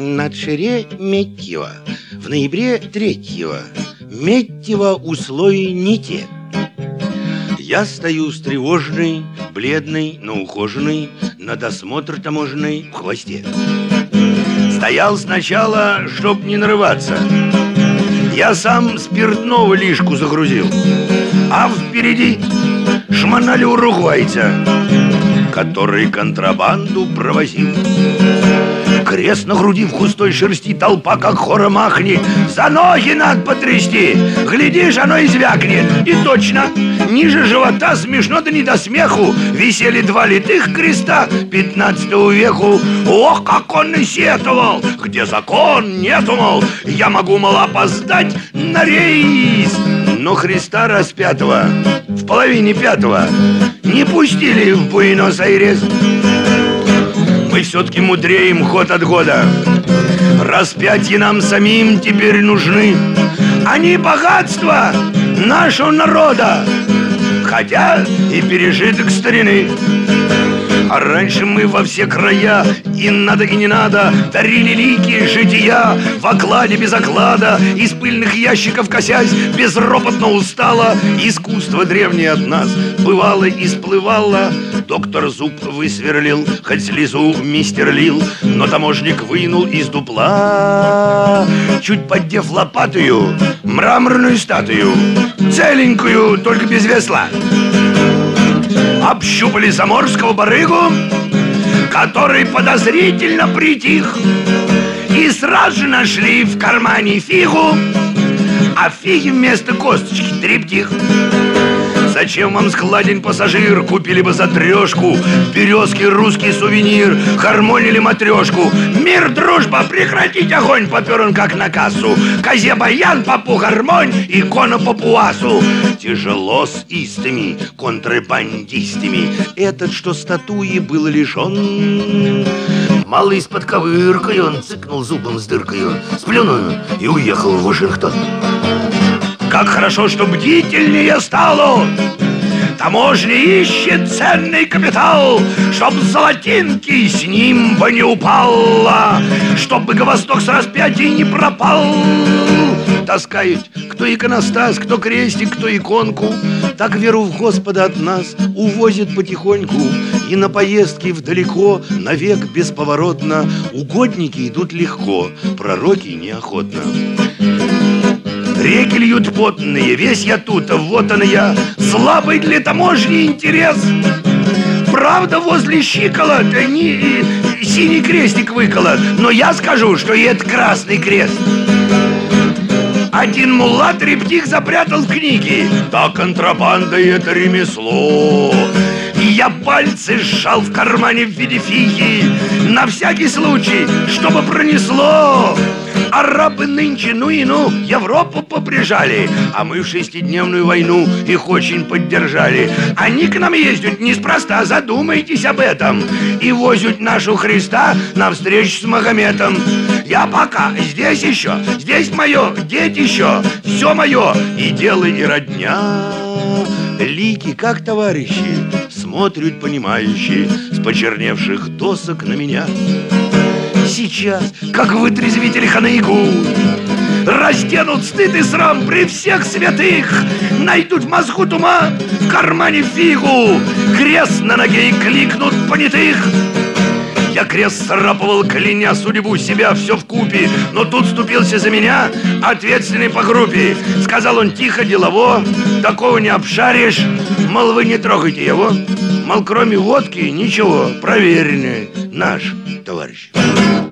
На Шереметьево в ноябре 3-го Метьево условия не те. Я стою встревоженный, бледный, но ухоженный, на досмотр таможенный в хвосте. Стоял сначала, чтоб не нарываться. Я сам спиртного лишку загрузил, а впереди шмонали уругвайца, который контрабанду провозил. Крест на груди в густой шерсти, толпа как хором ахнет. За ноги надо потрясти, глядишь, оно и звякнет. И точно, ниже живота, смешно да не до смеху, висели 2 литых креста 15 веку. Ох, как он и сетовал, где закон нету, мол, я могу, мол, опоздать на рейс. Но Христа распятого в половине 5-го не пустили в Буэнос-Айрес. Мы все-таки мудреем год от года. Распятие нам самим теперь нужны, а не богатство нашего народа, хотя и пережиток старины. А раньше мы во все края, и надо, и не надо, дарили лики жития в окладе без оклада, из пыльных ящиков косясь, безропотно устало. Искусство древнее от нас бывало и сплывало. Доктор зуб высверлил, хоть слезу мистер лил, но таможник вынул из дупла, чуть поддев лопатою, мраморную статую, целенькую, только без весла. Общупали заморского барыгу, который подозрительно притих, и сразу же нашли в кармане фигу, а в фиге вместо косточки трептих. Зачем вам складен пассажир? Купили бы за 3, березки русский сувенир, хармонили матрешку. Мир, дружба, прекратить огонь, попер он как на кассу. Козе баян, попу гармонь, икона папуасу. Тяжело с истыми контрабандистами. Этот, что статуи, был лишен. Малый с подковыркой, он цыкнул зубом с дыркою, сплюнул и уехал в Вашингтон. Как хорошо, что бдительнее стало. Таможня ищет ценный капитал, чтоб золотинки с ним бы не упало, чтоб Богосток с распятия не пропал. Таскают кто иконостас, кто крестик, кто иконку. Так веру в Господа от нас увозят потихоньку. И на поездки вдалеко, навек бесповоротно, угодники идут легко, пророки неохотно. Реки льют потные, весь я тут, вот он я, слабый для таможни интерес. Правда, возле щиколот синий крестик выколот, но я скажу, что и это красный крест. Один мулла трептих запрятал в книге. Да контрабанда и это ремесло. И я пальцы сжал в кармане в виде фиги, на всякий случай, чтобы пронесло. Арабы нынче, ну и ну, Европу поприжали, а мы в 6-дневную войну их очень поддержали. Они к нам ездят неспроста, задумайтесь об этом, и возят нашу Христа навстречу с Магометом. Я пока здесь еще, здесь мое детище, все мое, и дело, и родня. Лики, как товарищи, смотрят понимающие с почерневших досок на меня. Сейчас, как вытрезвитель ханыгу, разденут стыд и срам при всех святых, найдут в мозгу туман, в кармане фигу, крест на ноге и кликнут понятых. Я крест срапывал, кляня судьбу себя все вкупе, но тут вступился за меня ответственный по группе. Сказал он тихо, делово: такого не обшаришь, мол, вы не трогайте его, мол, кроме водки ничего, проверенный наш товарищ.